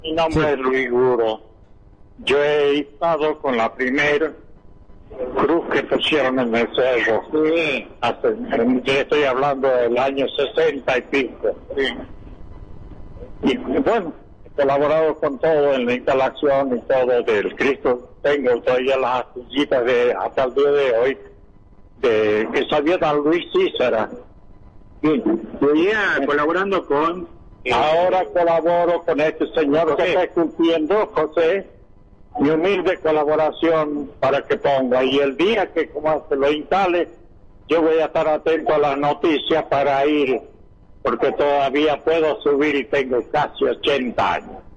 Mi nombre es Luis Guro. Yo he estado con la primera cruz que pusieron en el cerro. Sí. Yo estoy hablando del año 60 y pico. Sí. Y bueno, he colaborado con todo en la instalación y todo del Cristo. Tengo todavía las astillitas hasta el día de hoy que sabía Dan Luis Cícera. Bien. Venía colaborando con... Ahora colaboro con este señor que está cumpliendo, José, mi humilde colaboración para que ponga. Y el día que como se lo instale, yo voy a estar atento a las noticias para ir, porque todavía puedo subir y tengo casi 80 años.